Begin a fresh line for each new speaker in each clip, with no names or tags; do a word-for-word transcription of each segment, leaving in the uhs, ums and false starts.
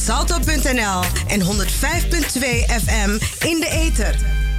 salto punt n l en honderd vijf punt twee F M in de ether.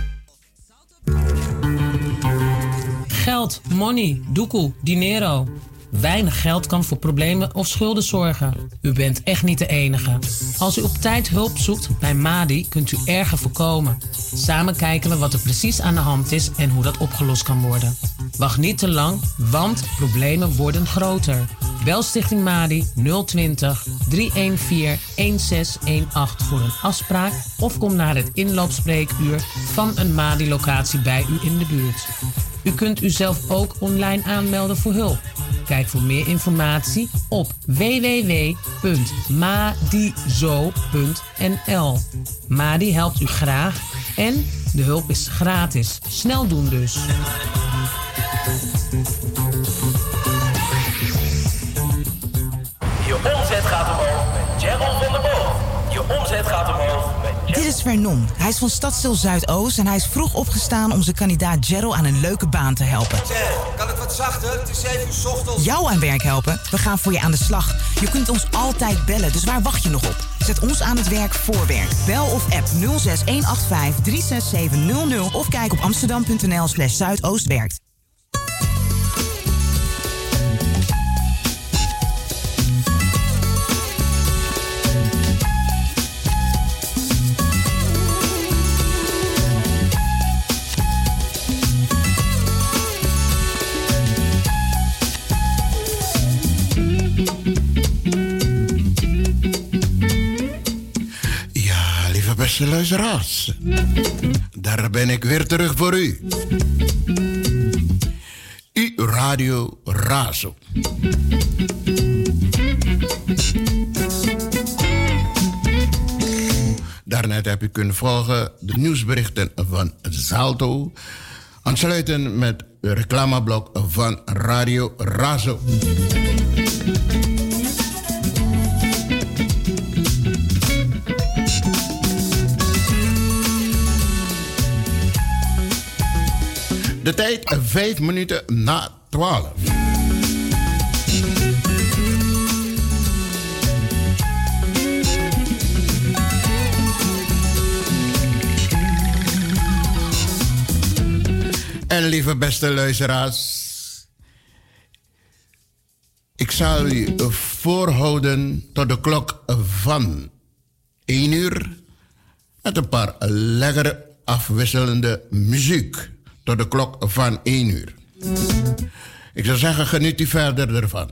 Geld, money, doekoe, dinero. Weinig geld kan voor problemen of schulden zorgen. U bent echt niet de enige. Als u op tijd hulp zoekt bij Madi, kunt u erger voorkomen. Samen kijken we wat er precies aan de hand is en hoe dat opgelost kan worden. Wacht niet te lang, want problemen worden groter. Bel Stichting Madi nul twintig, drie een vier, een zes een acht voor een afspraak of kom naar het inloopspreekuur van een Madi-locatie bij u in de buurt. U kunt uzelf ook online aanmelden voor hulp. Kijk voor meer informatie op w w w punt madizo punt n l. Madi helpt u graag en de hulp is gratis. Snel doen dus.
Je omzet gaat omhoog met Gerald van der Boog. Je omzet gaat omhoog met Gerald.
Dit is Vernon. Hij is van Stadsdeel Zuidoost en hij is vroeg opgestaan om zijn kandidaat Gerald aan een leuke baan te helpen.
Zeg, kan het wat zachter? Het is zeven uur 's ochtends.
Jou aan werk helpen? We gaan voor je aan de slag. Je kunt ons altijd bellen, dus waar wacht je nog op? Zet ons aan het werk voor werk. Bel of app nul zes een acht vijf, drie zes zeven nul nul of kijk op amsterdam punt n l slash zuidoostwerkt.
Beste luisteraars, daar ben ik weer terug voor u. Uw Radio Razo. Daarnet heb u kunnen volgen de nieuwsberichten van Salto, aansluiten met het reclameblok van Radio Razo. De tijd vijf minuten na twaalf. En lieve beste luisteraars, ik zal u voorhouden tot de klok van één uur met een paar lekkere afwisselende muziek. Tot de klok van één uur. Ik zou zeggen, geniet u verder ervan.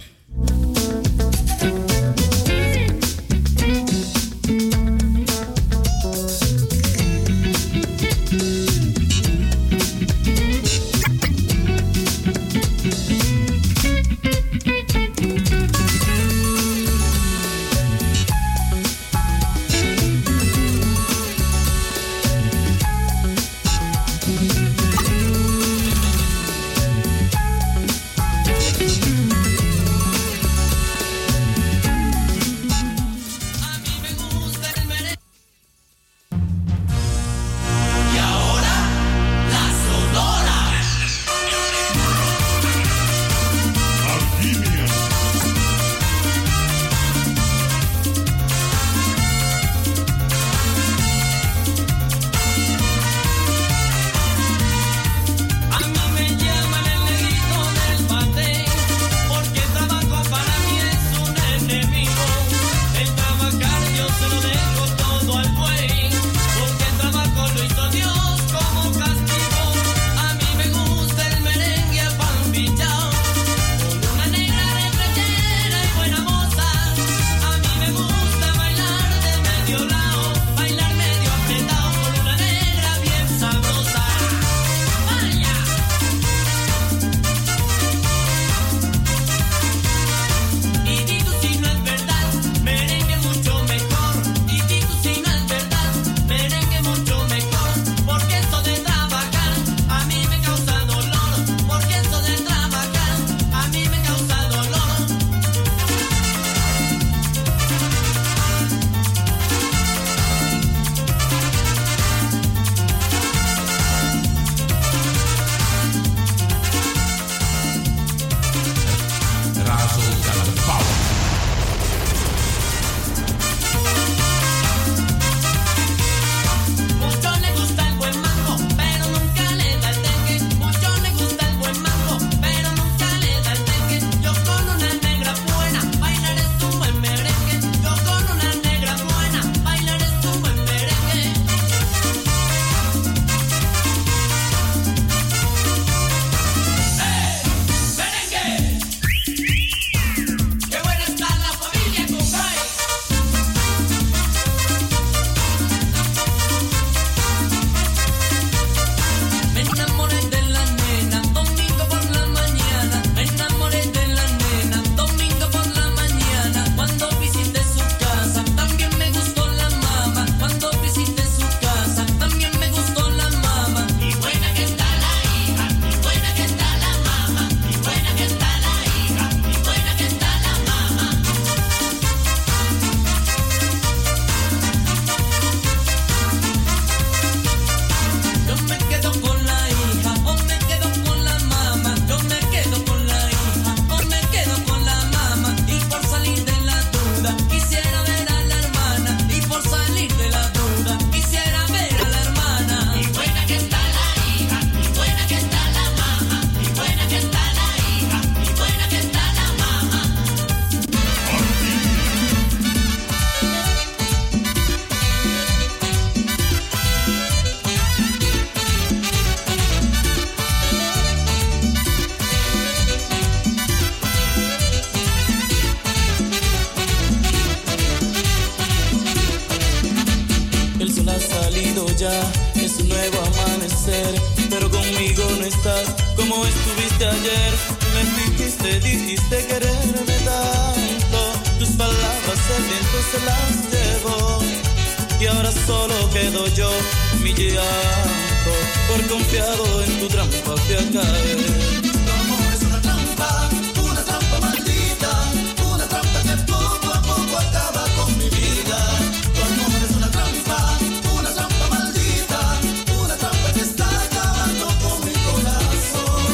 salido ya, es un nuevo amanecer, pero conmigo no estás como estuviste ayer. Me dijiste, dijiste quererme tanto, tus palabras el viento se las llevó, y ahora solo quedo yo, mi llanto, por confiado en tu trampa fui a caer.
Tu amor es una trampa, una trampa maldita, una trampa que poco a poco acaba con mi vida. Tu amor es una trampa, una trampa maldita, una trampa que está acabando con mi corazón.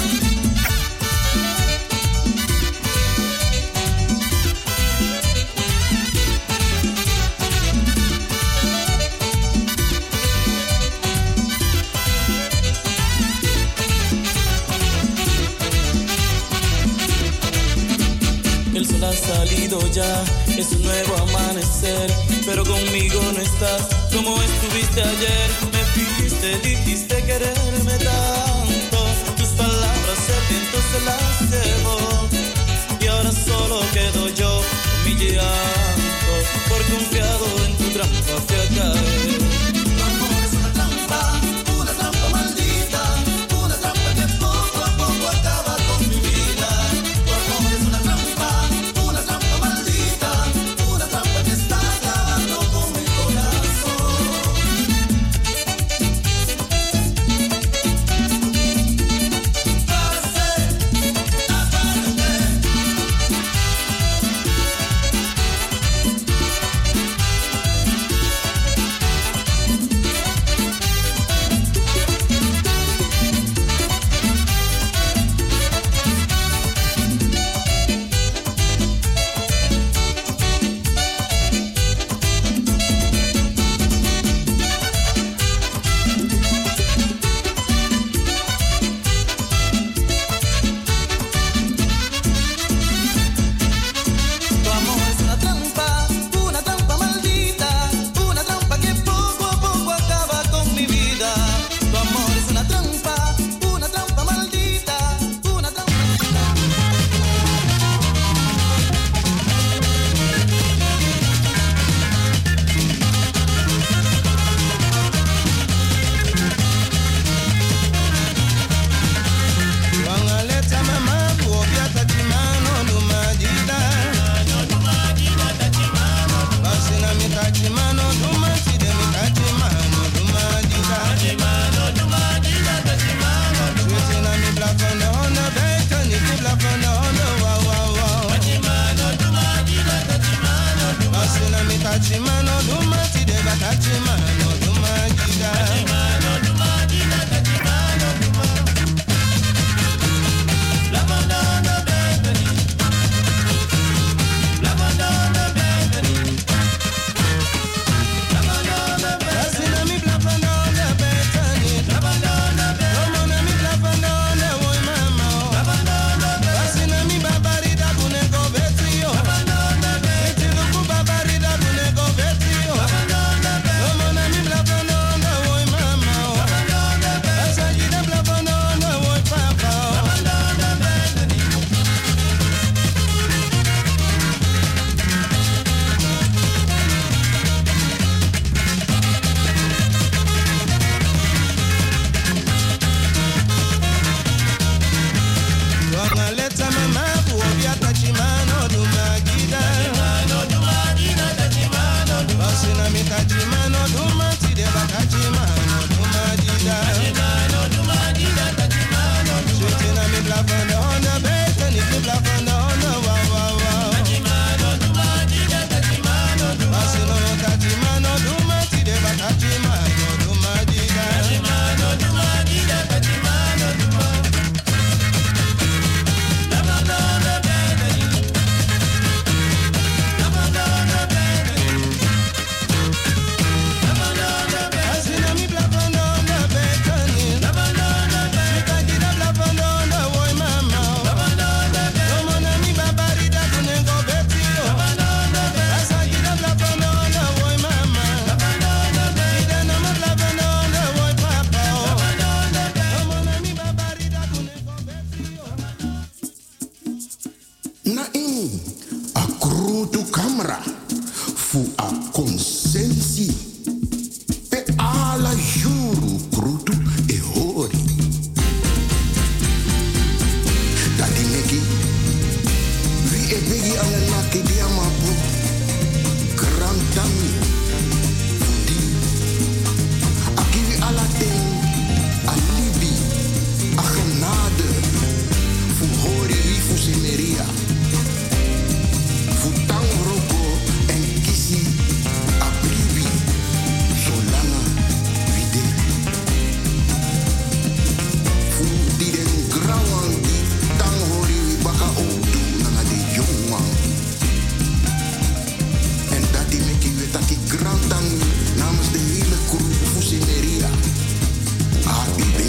El sol ha salido ya, es un nuevo amanecer, pero conmigo no estás como estuviste ayer. Me dijiste, dijiste quererme tanto, tus palabras el viento se las llevó, y ahora solo quedo yo, mi llanto, por confiado en tu trampa fui a caer.
Tu amor es una trampa, una trampa maldita, una trampa que poco a poco acaba con mi vida. Tu amor es una trampa, una trampa maldita, una trampa que está acabando con mi corazón. Tu amor es una trampa, una trampa maldita, una trampa que poco a poco acaba con mi vida. Tu amor es una trampa, una trampa maldita, una trampa.
Wangaleta mama kuopya tachimano dumadida basi na mikachimano dumaside mikachimano dumadida switi na mi blafana honda beta ni ki blafana honda wa wa wa basi na mikachimano dumaside bakachimano dumadida basi na mi blafana honda beta ni Como na mi blafana honda woy mama basi na mi babarida kunego betio iti luku babarida kunego betio Como na mi blafana honda woy mama basi ajida blafana honda woy papa Wangaleta mama kuopya tachimano dumagida basi na mi tachimano dumatide bakachimano dumadida switi na mi blafana honda beta ni ki blafana honda wa wa wa basi na mi tachimano dumatide bakachimano dumadida basi na mi blafana honda beta ni mikajida blafana honda woy mama Como na mi babarida kunego betio basi ajida blafana honda woy mama ida na mi blafana honda woy papa Como na mi babarida kunego betio
Na in a krutu camera fu a consensi pe
ala juru krutu e hori. Dadi meki, vi e begi ala nake dia mapu. Grantami, fudi. Akivi ala ten, alibi, a genade. Fu hori wi fu sineria. Fu tang roko en kisi abribi. Solana vide. Fu diren grawan di tang hori wi baka odu nanga de jongwang. En dat die meki wetaki grantan namens de hele crew fu sineria. A I B.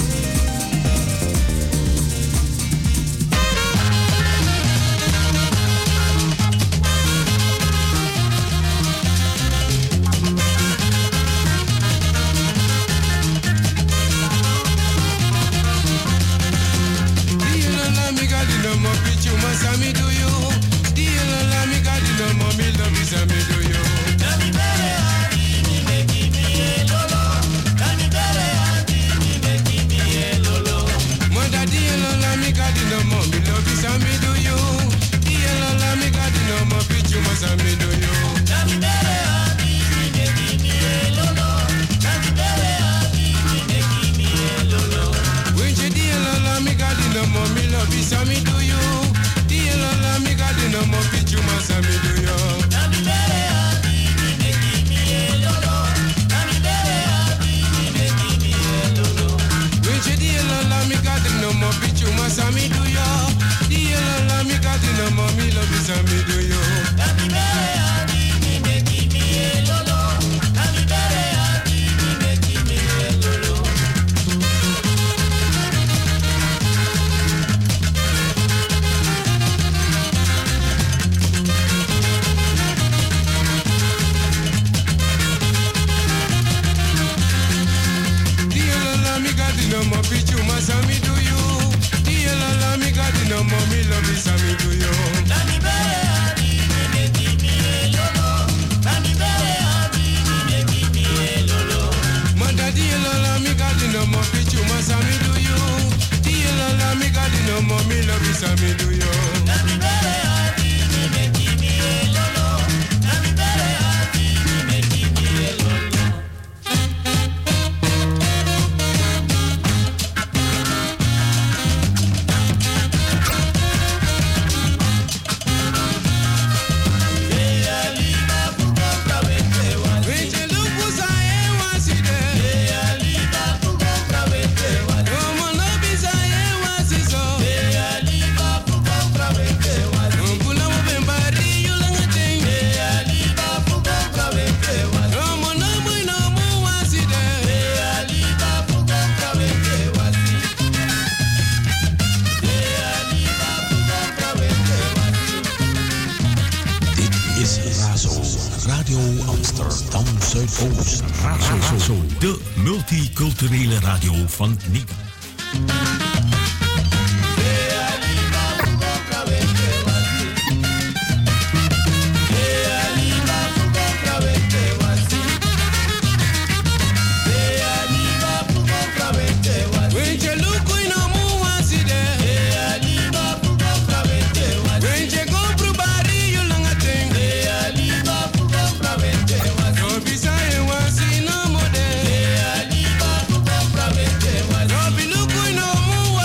Masami do you? Deal la mi gadi no mommy love me sami do you? Dami bere adi mi meki mi elolo. Dami bere adi mi meki mi elolo. Manda deal la mi gadi no mommy love me sami do you? Deal la mi gadi no mo pichu masami do you? Dami bere adi mi meki mi elolo. Dami bere adi mi meki mi elolo. When you deal la mi gadi no mommy love me sami do you? La mi gadi no mo pichu masami do yo. Dami bere adi mi meki mi elolo. Dami bere adi mi meki mi elolo. Winche di la mi gadi no mo pichu masami do yo. Di la mi gadi no mo mi lo bisami do yo. Dami bere adi mi meki mi elolo. Dami bere adi mi meki mi elolo. No more pichu masami do you? Dia la la mi gadi no more mi love sami do you? Dami bere adi mi meki mi elolo. Dami bere adi mi meki mi elolo. Manda dia la la mi gadi no more pichu masami do you? Dia la la mi gadi no more mi love sami do you? Dami bere adi mi meki mi elolo. Dami bere adi mi meki mi elolo.
Zuidoost. Razo, Razo, de multiculturele radio van Niga.
Robi luku ino mu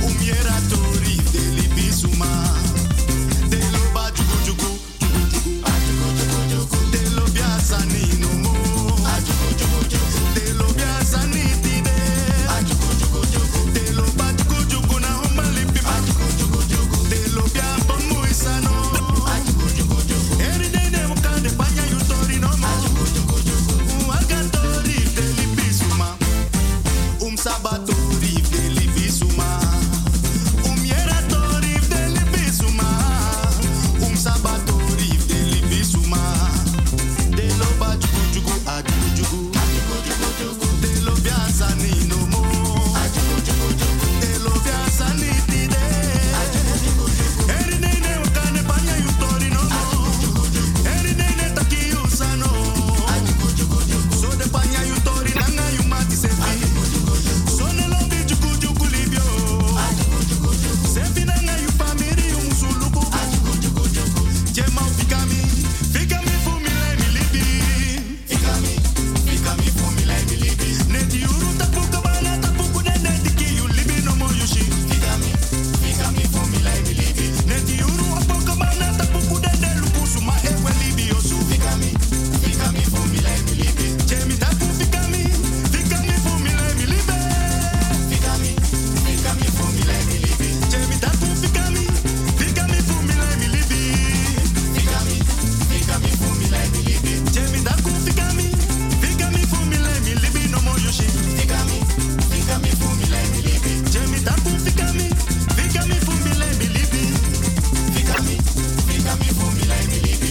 Umiera tori de libi suma. De lo ba jugu jugu jugu jugu. A jugu jugu jugu. De lo biasa ni no mo. A jugu jugu jugu. De lo biasa ni tide. A jugu jugu jugu. De lo ba jugu jugu na umba libi. A jugu jugu jugu. De lo bia bomu isano. A jugu jugu jugu. Every day de mo kande panya yu tori no mo. A jugu jugu jugu. Uaga tori de libi suma. Um sabatori de libi suma. Um yera tori de libi suma. Um sabatori de libi suma. De lo ba jugu jugu a jugu jugu. A jugu jugu jugu. De lo biasa ni no mo. A jugu jugu jugu. De lo biasa ni tide. A jugu jugu jugu. Every day ne wakane panya yu tori no mo. A jugu jugu jugu. Every day ne taki yu sano. A jugu jugu jugu. So de panya yu tori nanga yu mati sefi. A jugu jugu jugu. So ne lo bi jugu jugu libyo. A jugu jugu jugu. Sefi nanga yu famiri yu musuluku. A jugu jugu jugu. Jema fikami, fikami fumile mi libi. Fikami, fikami fumile mi libi. Neti uru tapuka bana tapuku de neti ki yu libi no mo yushi. Fikami, fikami fumile mi libi. Neti uru apuka bana tapuku de de luku suma ewe libi yosu. Fikami, fikami fumile mi libi. Jemi tapu fikami, fikami fumile mi libi. Fikami, fikami fumile mi libi. Jemi tapu fikami, fikami fumile mi libi. Fikami, fikami fumile mi libi. Jemi tapu fikami, fikami fumile mi libi no mo yoshi. Fikami, fikami fumile mi libi. Jemi tapu fikami, fikami fumile mi libi. Fikami, fikami fumile mi libi.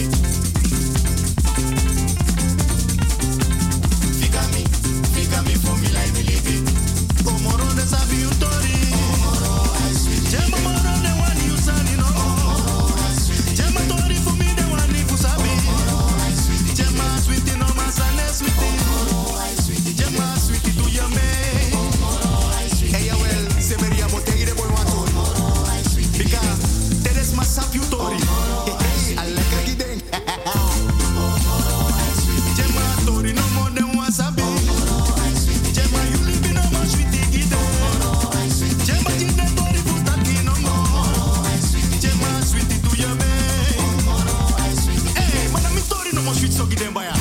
Fikami, fikami fumile mi libi. Omoro de sabi utori. Omoro I sweet. Jema moro de wani usani no. Omoro I sweet. Jema tori fumi de wani kusabi. Omoro I sweet. Jema sweet no masane sweet. Omoro I sweet. Jema sweet to yame. Omoro I sweet. Hey well, se meria motegi de boy wanto. Omoro I sweet. Bika, teres masap utori. Hey, alaka gideng. Omoro I sweet. Jema tori no more than wasabi. Omoro I sweet. Jema you live no more sweet gide. Omoro I sweet. Jema jinde tori futaki no more. Omoro I sweet. Jema sweet to yame. Omoro I sweet. Hey, mana mi tori no more sweet so gide mbaya.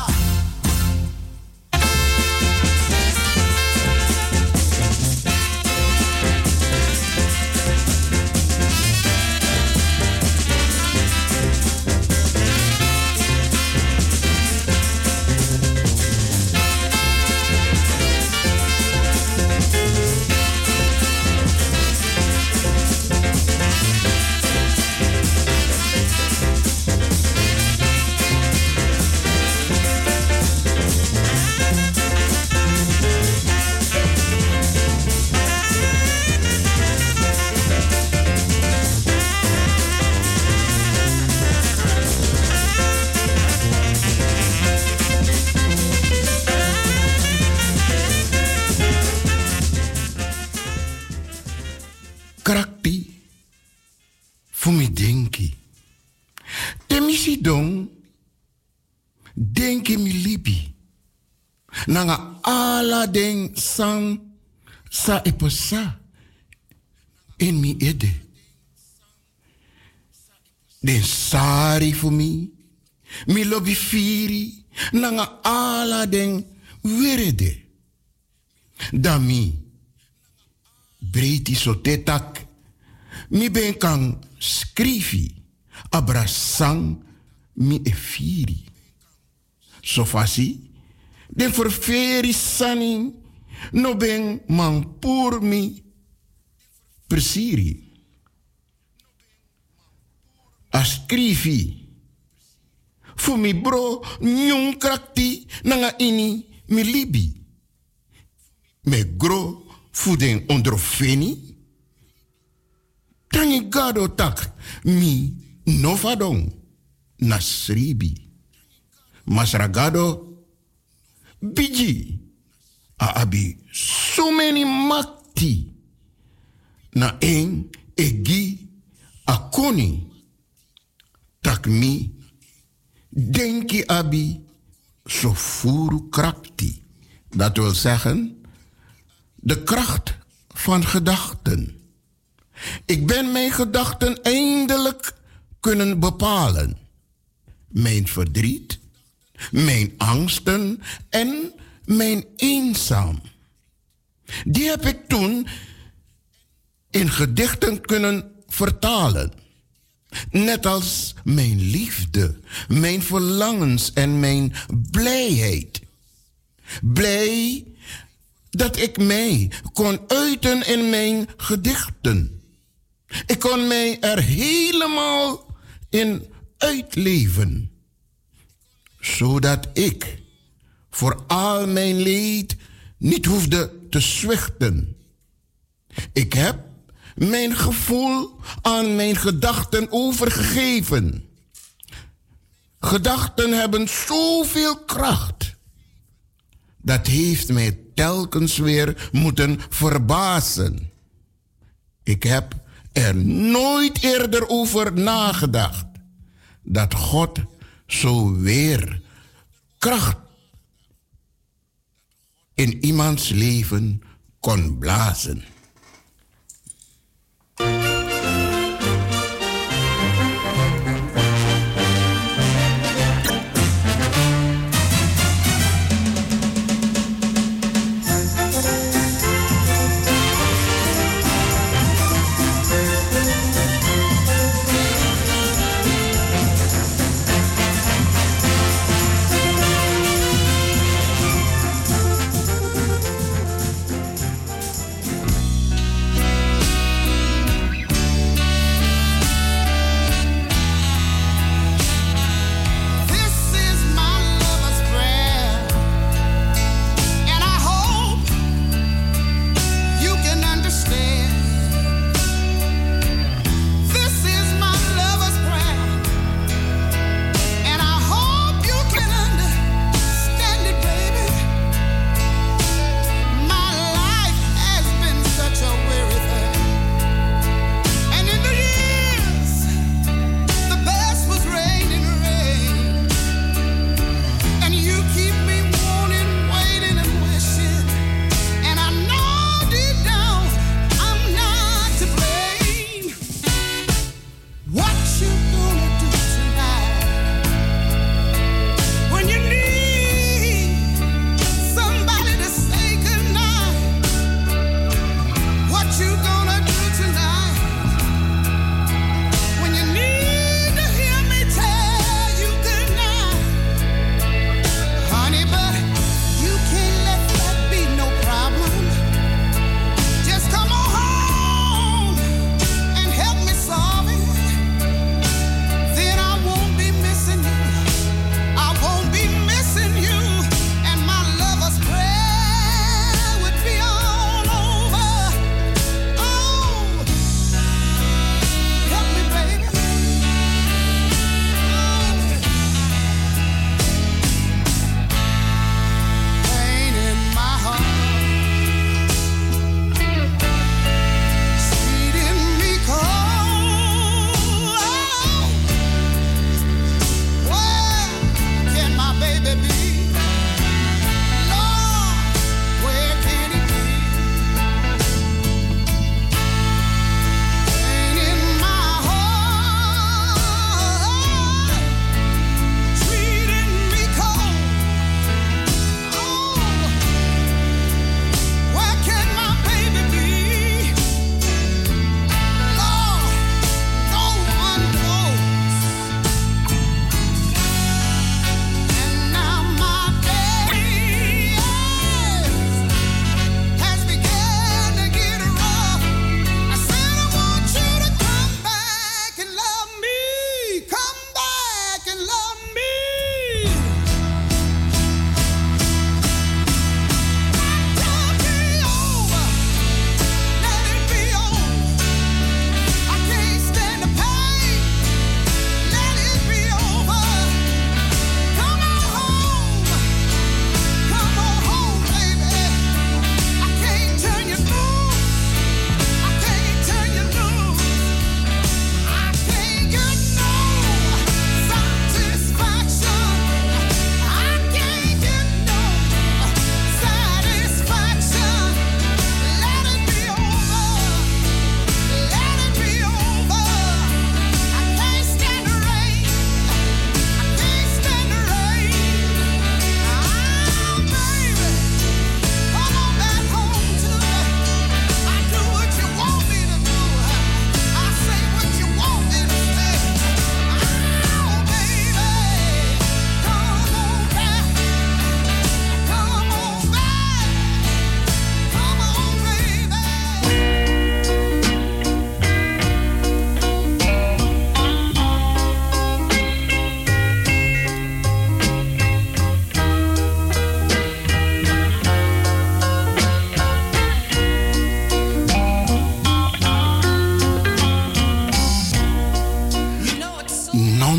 Krakti fumi denki. Temisi dong denki mi libi. Nanga ala den sang sa iposa en mi ede. Den sari fumi mi lobi firi nanga ala den werede. Dami breiti sotetak mi ben kan skrifi abrasang mi e firi. Sofasi den forferi sani no ben man pur mi presiri. A skrifi fu mi bro nyung krakti nanga ini mi libi. Me gro fu den ondrofeni. Tangi gado tak mi novadong nasribi. Masragado biji a abi so many makti na en egi akoni tak mi denki abi so furu krakti. Dat wil zeggen de kracht van gedachten
Ik ben mijn gedachten eindelijk kunnen bepalen. Mijn verdriet, mijn angsten en mijn eenzaam. Die heb ik toen in gedichten kunnen vertalen. Net als mijn liefde, mijn verlangens en mijn blijheid. Blij dat ik mij kon uiten in mijn gedichten. Ik kon mij er helemaal in uitleven. Zodat ik voor al mijn leed niet hoefde te zwichten. Ik heb mijn gevoel aan mijn gedachten overgegeven. Gedachten hebben zoveel kracht. Dat heeft mij telkens weer moeten verbazen. Ik heb er nooit eerder over nagedacht dat God zo weer kracht in iemands leven kon blazen.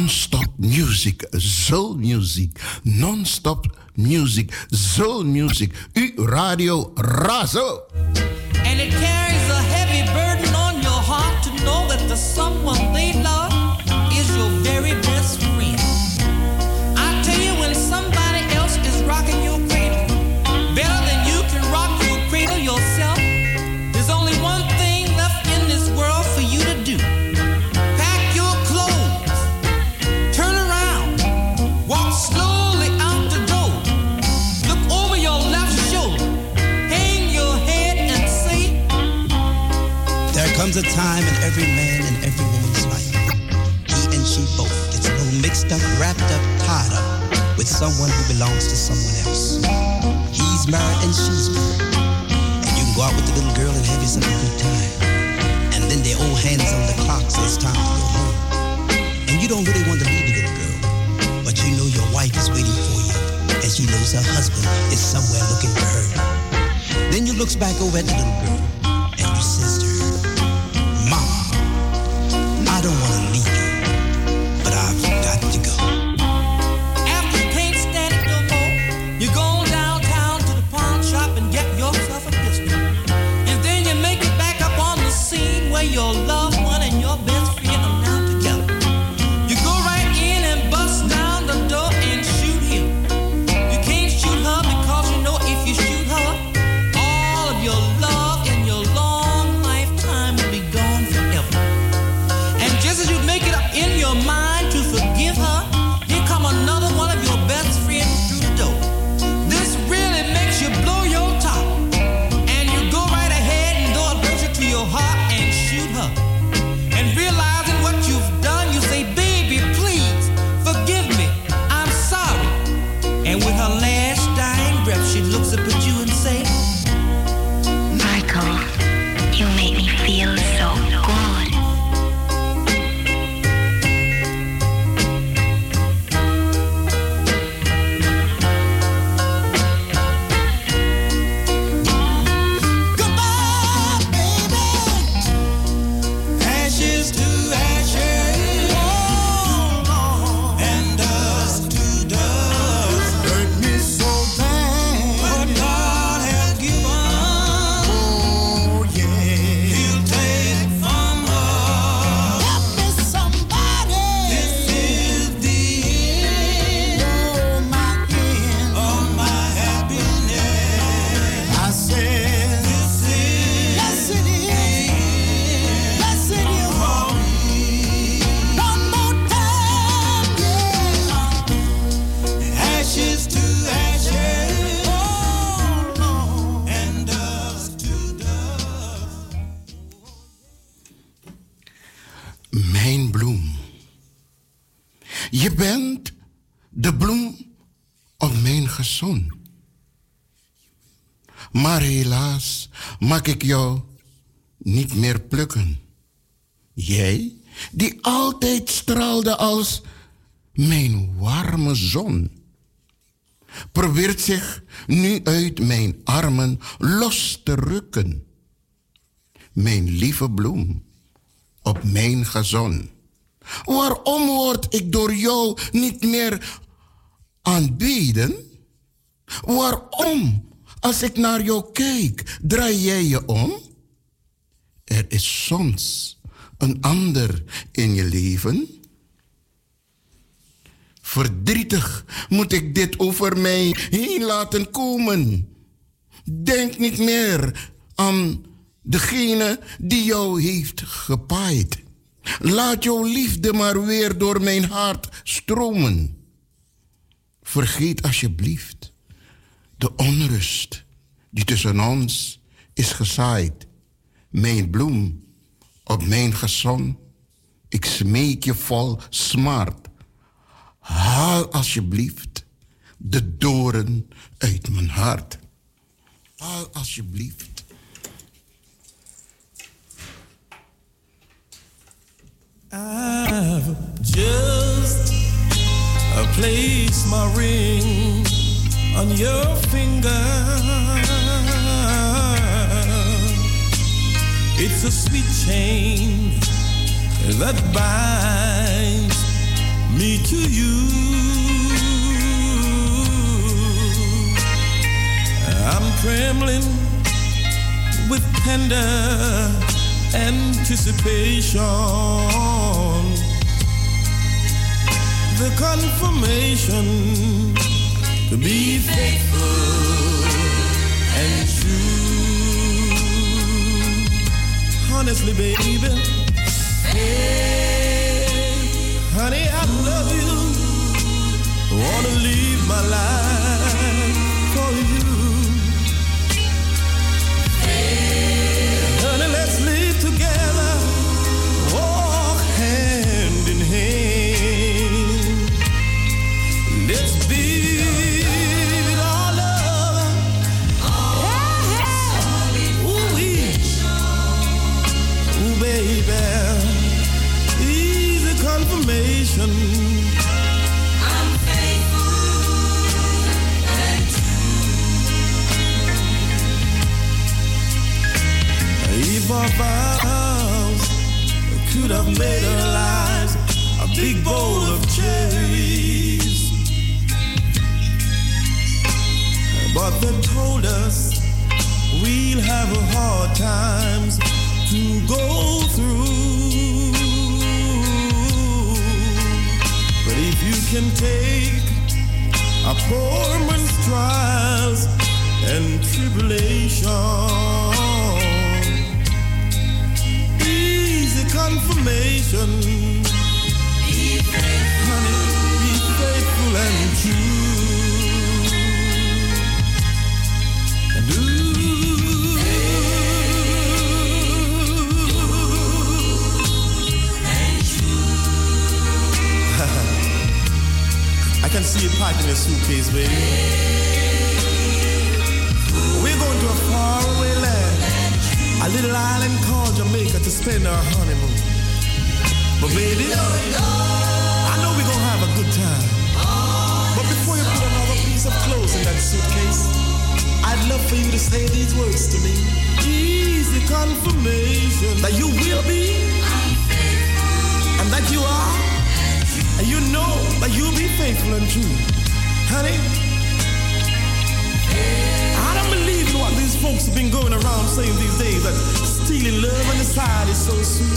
Non-stop music, soul music. Non-stop music, soul music. U Radio Razo.
And it carries a heavy burden on your heart to know that the someone they love is your very best friend. I tell you, when somebody else is rocking your cradle, better than you can rock your cradle yourself, there's only one thing left in this world for you to do. Pack your clothes, turn around, walk slowly out the door, look over your left shoulder, hang your head and say,
there comes a time in every man and every woman's life, he and she both gets a little mixed up, wrapped up, tied up with someone who belongs to someone else. He's married and she's married. And you can go out with the little girl and have yourself a good time. And then they old hands on the clock say it's time to go home. And you don't really want to leave the little girl, but you know your wife is waiting for you, and she knows her husband is somewhere looking for her. Then you looks back over at the little girl and you says to her, Mama, I don't want to leave you, but I've got to go.
after you can't stand it no more, you go downtown to the pawn shop and get yourself a pistol. And then you make it back up on the scene where your loved one and your best friend are now together. You go right in and bust down the door and shoot him. You can't shoot her because you know if you shoot her, all of your love and your long lifetime will be gone forever. And just as you make it up in your mind to forgive her, here come another one of your best friends through the door. This really makes you blow your top. And you go right ahead and throw a burst to your heart and shoot her. And realizing what you've done, you say, baby, please forgive me. I'm sorry. And with her last dying breath, she looks up at you and say,
Michael, you make me feel so good.
Ashes to ashes, and dust to dust. Hurt me so bad, but God has given. Oh yeah, He'll take it from us. Help me, somebody. This is the end. Oh, my end of my happiness. I said, this is. Yes, it is. Yes, it is for me. One more time, yeah. Ashes to ashes, oh Lord, and dust to dust.
Mijn bloem. Je bent de bloem op mijn gezond. Maar helaas mag ik jou niet meer plukken. Jij, die altijd straalde als mijn warme zon, probeert zich nu uit mijn armen los te rukken. Mijn lieve bloem op mijn gazon. Waarom word ik door jou niet meer aanbeden? Waarom, als ik naar jou kijk, draai jij je om? Er is soms een ander in je leven. Verdrietig moet ik dit over mij heen laten komen. Denk niet meer aan degene die jou heeft gepaaid. Laat jouw liefde maar weer door mijn hart stromen. Vergeet alsjeblieft de onrust die tussen ons is gezaaid. Mijn bloem op mijn gezon, ik smeek je vol smart. Haal alsjeblieft de doren uit mijn hart. Haal alsjeblieft.
I've just uh, placed my ring on your finger. It's a sweet chain that binds me to you. I'm trembling with tender anticipation, the confirmation to be faithful and true. Honestly, baby, hey, honey, I love you. Wanna live my life for you. Honey, let's live together, walk hand in hand. Let's build our love. Ooh, ooh, baby, easy confirmation. I'm faithful and true. If our vows could have made our lives a big bowl of cherries, but they told us we'll have a hard times to go through. But if you can take a poor man's trials and tribulation, easy confirmation, be faithful, honey, be faithful and true. And I can see you packing your suitcase, baby. We're going to a faraway land, a little island called Jamaica, to spend our honeymoon. But baby, I know we're gonna have a good time. But before you put another piece of clothes in that suitcase, I'd love for you to say these words to me. Easy confirmation that you will be, and that you are, and you know that you'll be faithful and true. Honey, I don't believe in what these folks have been going around saying these days, that stealing love on the side is so sweet.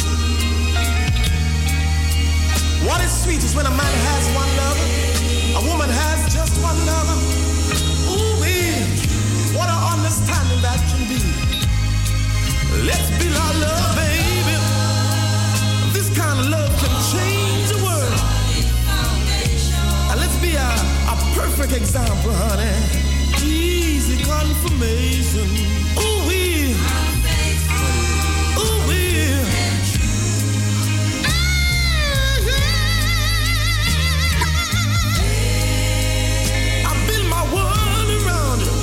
What is sweet is when a man has one lover, a woman has just one lover. Ooh, what an understanding that can be. Let's build our love, baby. This kind of love can change the world. And let's be a, a perfect example, honey. Easy confirmation. Ooh, we. Ooh, we. I build my world around you.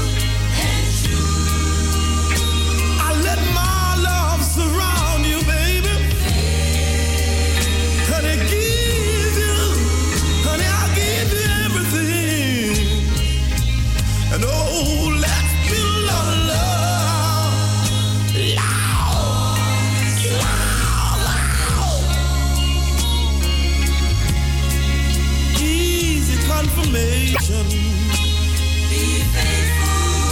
I let my love surround you, baby. Honey, give you, honey, I'll give you everything. And oh, let's build our love loud, loud, loud. Easy confirmation. Be faithful.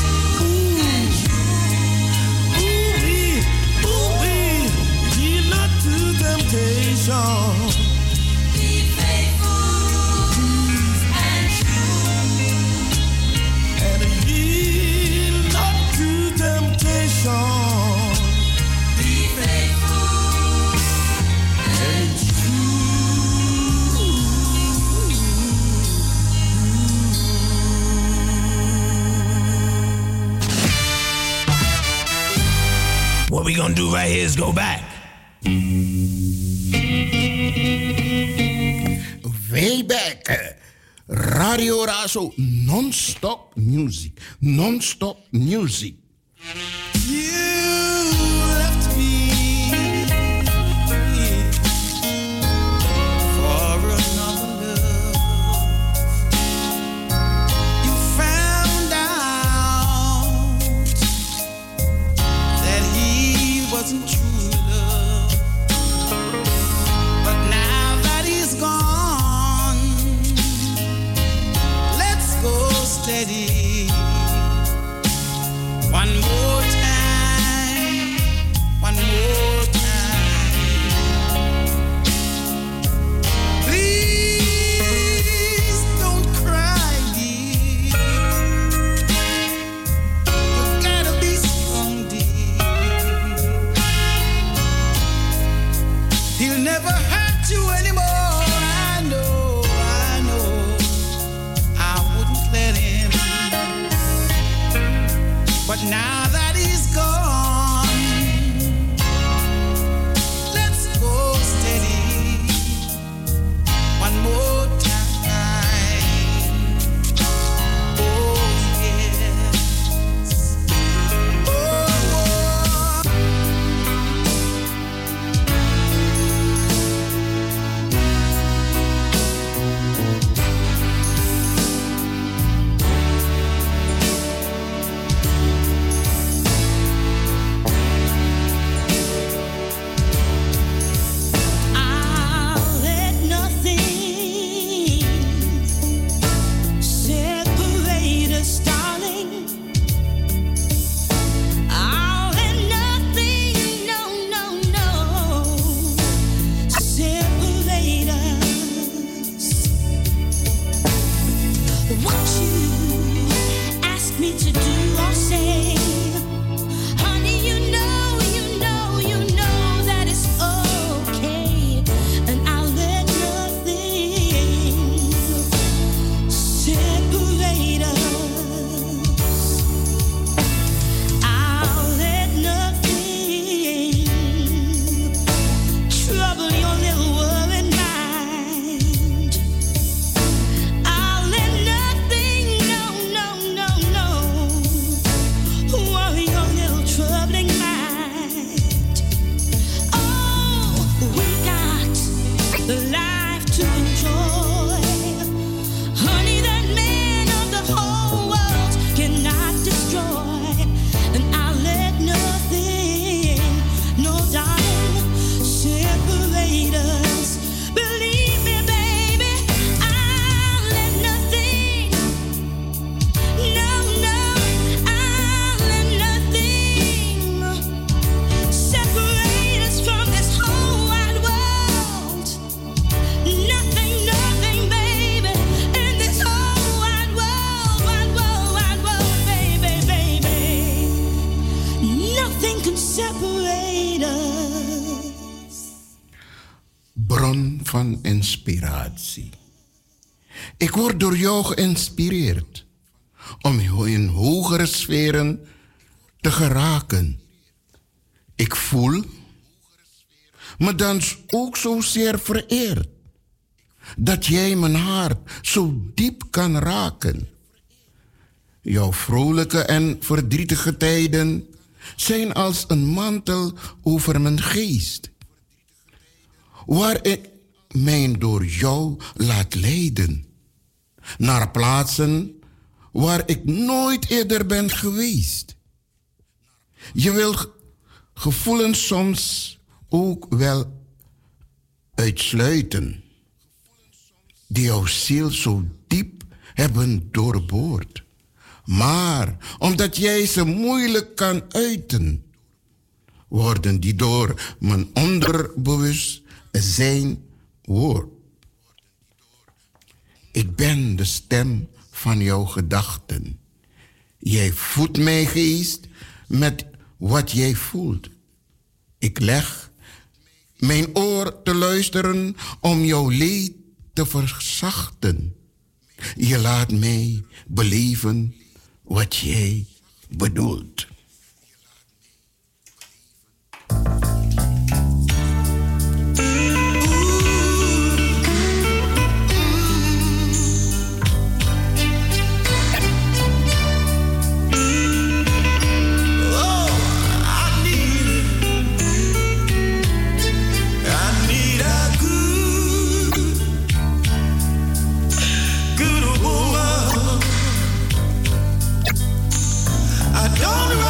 Ooh, ooh-wee, ooh-wee. Yield not to temptation. Be faithful and true. And yield not to temptation. Be faithful and
What we gonna do right here is go back.
Way back. Radio Razo, non-stop music. Non-stop music.
You left me for another love. You found out that he wasn't true love. But now that he's He'll never hurt you anymore. I know, I know. I wouldn't let him. But now that he's gone, let's go steady one more time. Oh, yes. Oh, oh.
I'll let nothing separate us, darling. I'll let nothing, no, no, no, separate us. What you ask me to do, I'll say. Honey, you know, you know, you know that it's okay. And I'll let nothing separate us. I'll let nothing trouble your little worried mind. I'll let nothing, no, no, no, no, worry your little troubling mind. Oh, we got life to enjoy. Honey, that man of the whole world cannot destroy. And I'll let nothing, no darling, separate us. Believe me, baby, I'll let nothing, no, no, I'll let nothing separate us from this whole wide world. Nothing, nothing, baby, in this whole wide world, wide world, wide world, baby, baby. Nothing can separate us.
Bron van inspiratie. Ik word door jou geïnspireerd om in hogere sferen te geraken. Ik voel me dan ook zozeer vereerd dat jij mijn hart zo diep kan raken. Jouw vrolijke en verdrietige tijden zijn als een mantel over mijn geest, waar ik mij door jou laat leiden naar plaatsen waar ik nooit eerder ben geweest. Je wil gevoelens soms ook wel uitsluiten die jouw ziel zo diep hebben doorboord. Maar omdat jij ze moeilijk kan uiten, worden die door mijn onderbewustzijn woord. Ik ben de stem van jouw gedachten. Jij voedt mijn geest met wat jij voelt. Ik leg mijn oor te luisteren om jouw leed te verzachten. Je laat mij beleven wat jij bedoelt.
Don't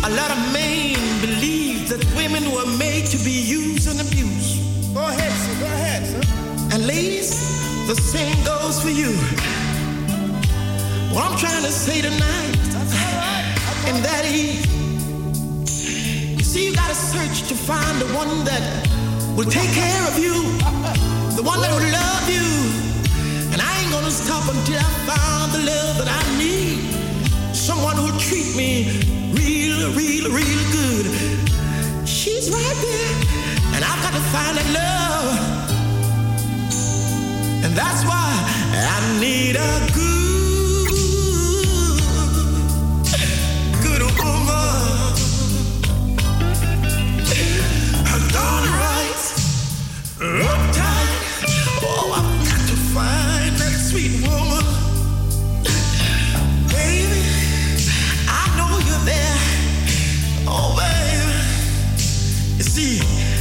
A lot of men believe that women were made to be used and abused.
Go ahead, sir. Go ahead, sir.
And ladies, the same goes for you. What I'm trying to say tonight,
That's all right.
and that is, you see, you gotta search to find the one that will take care of you, the one that will love you. And I ain't gonna stop until I find the love that I need. Someone who'll treat me real, real, real good. She's right there, and I've got to find that love. And that's why I need a good, good woman. Done right, uptight. Oh, I've got to find that sweet woman. Baby, I know you're there. Oh, baby. You see,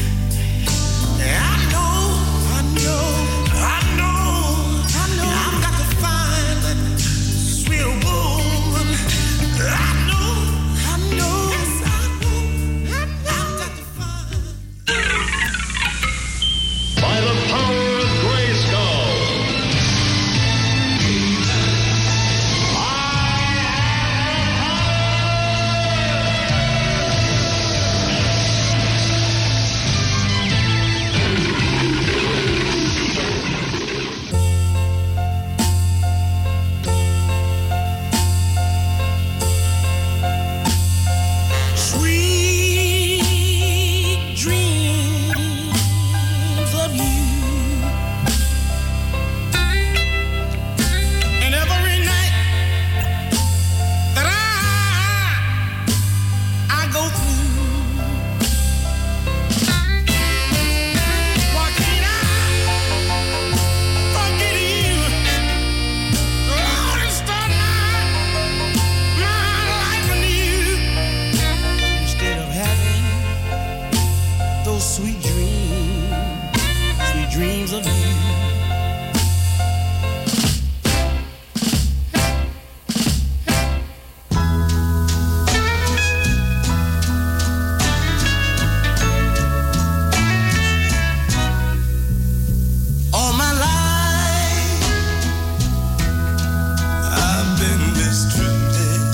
I know, I know, I know, I know. I've got to find that sweet woman. I know, I know, yes, I know. I've got to find.
By the power of Grayskull.
Sweet dreams of you. And every night that I I go through, why can't I forget you? Oh, and start my my life anew. Instead of having those sweet dreams, sweet dreams of you. All my life I've been mistreated.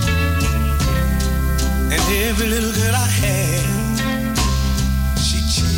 And every little girl I had, she cheated.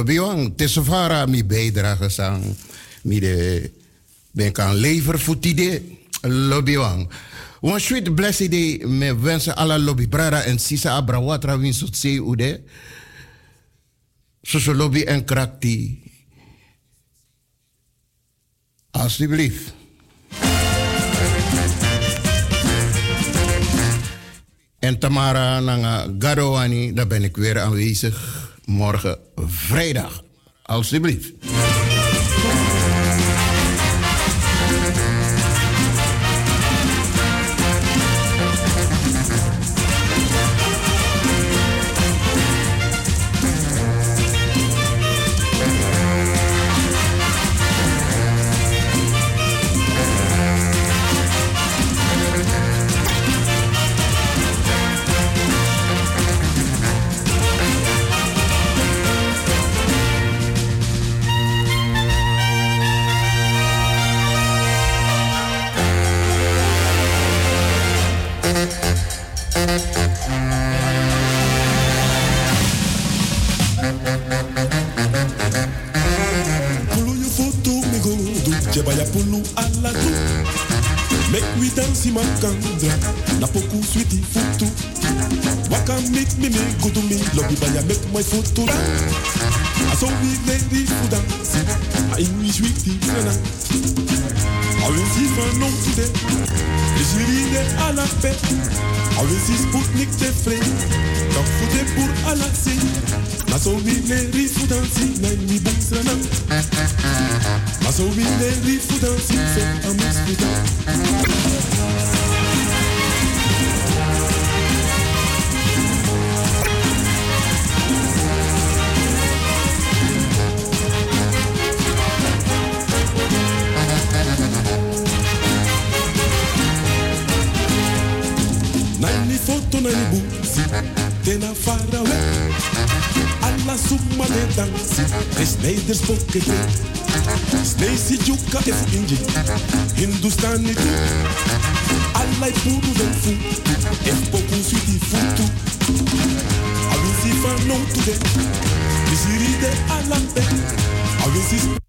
Lobiwang, tesofara mi bijdrage sang. Mi de ben kan lever voetide. Lobiwang. One sweet blessed day me wensen alla lobby brada en sisa abrawatra win sot se ude. Soso lobby en krakti. Alsjeblieft. En Tamara Nanga Gadowani, daar ben ik weer aanwezig. Morgen vrijdag. Alsjeblieft.
Makandra, na poku sweetie futu. Waka make me me go to me, lobby by make my photo. I saw we lady for dance, I English sweetie nana. I will see for no today, the jury de à la paix. I will see Sputnik de frais, donc fouté pour à la C. I saw we lady for dance, na mi books nana. I saw we lady for dance, so I'm a sweetie. Foto na ni busi, tena far away. Alla summa de dansi, e Sneiders pocket. Stacy Juka e fu inji, Hindustani tu. Alla i puru del fu, e poco sweetie futu. I will see for no today, this is the alla day. I will see